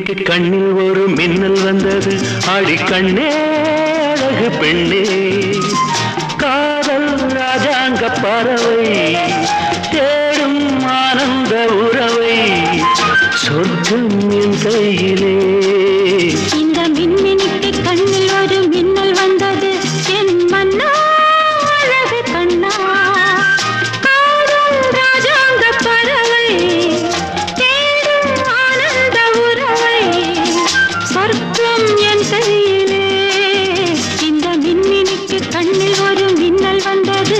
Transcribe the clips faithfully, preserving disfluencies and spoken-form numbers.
மின்மினிக்கு கண்ணில் ஒரு மின்னல் வந்தது. ஆடி கண்ணே அழகு பெண்ணே, காதல் ராஜாங்க பறவை தேடும் ஆனந்த உறவை, சொர்க்கம் என் கையிலே. இந்த மின்மினிக்கு கண்ணில் ஒரு மின்னல் வந்தது. என் மன்னா அழகு கண்ணா, காதல் ராஜாங்க பறவை தேடும் ஆனந்த உறவை, சொர்க்கம் என் கையிலே. இந்த மின்மினிக்கு கண்ணில் ஒரு மின்னல் வந்தது.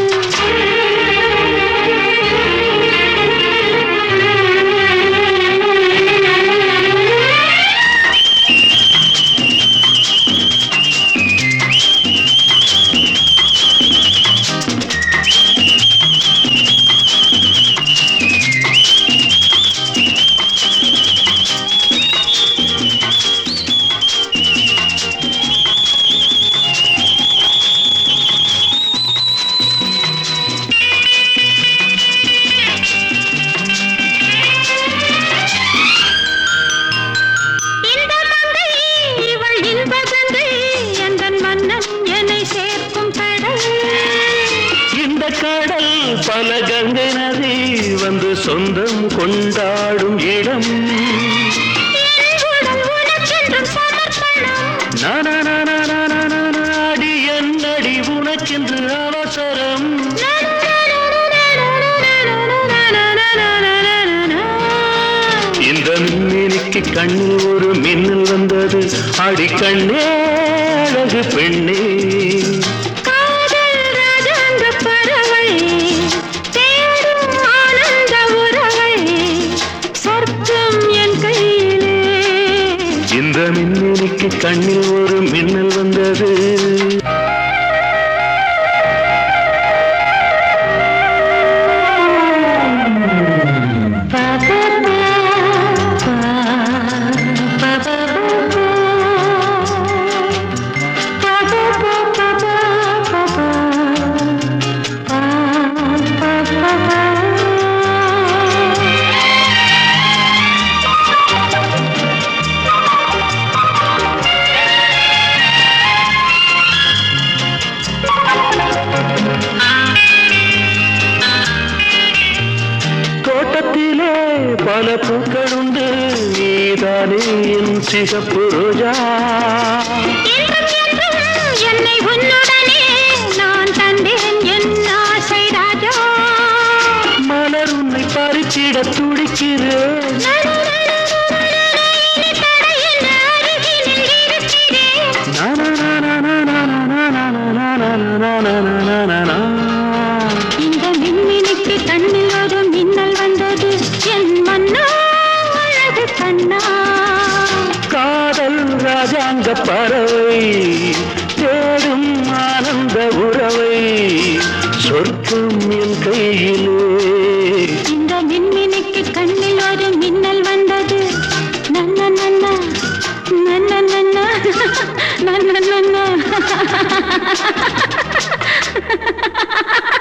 கடல் பல கங்கை நதி வந்து சொந்தம் கொண்டாடும் இடம். நாடி என்னடி உனக்கென்று அவசரம். இந்த மின்மினிக்கு கண்ணில் ஒரு மின்னல் வந்தது. அடி கண்ணே அழகு பெண்ணே, இந்த மின்மினிக்கு கண்ணில் ஒரு மின்னல் வந்தது. தோட்டத்திலே பல பூக்கள் உண்டு, நீதானே என் சிகப்பு ரோஜா. என்னை உன்னுடனே நான் தந்தேன் என் ஆசை ராஜா. மலர் உன்னை பறிச்சிட துடிக்கிறேன். இந்த மின்மினிக்கு கண்ணில் ஒரு மின்னல் வந்தது. என் மன்னா அழகு கண்ணா, காதல் ராஜாங்க பறவை தேடும் ஆனந்த உறவை, சொர்க்கம் என் கையிலே. இந்த மின்மினிக்கு கண்ணில் ஒரு மின்னல் வந்தது. நன்ன நன்ன நன்ன நன்ன நன்ன நன்ன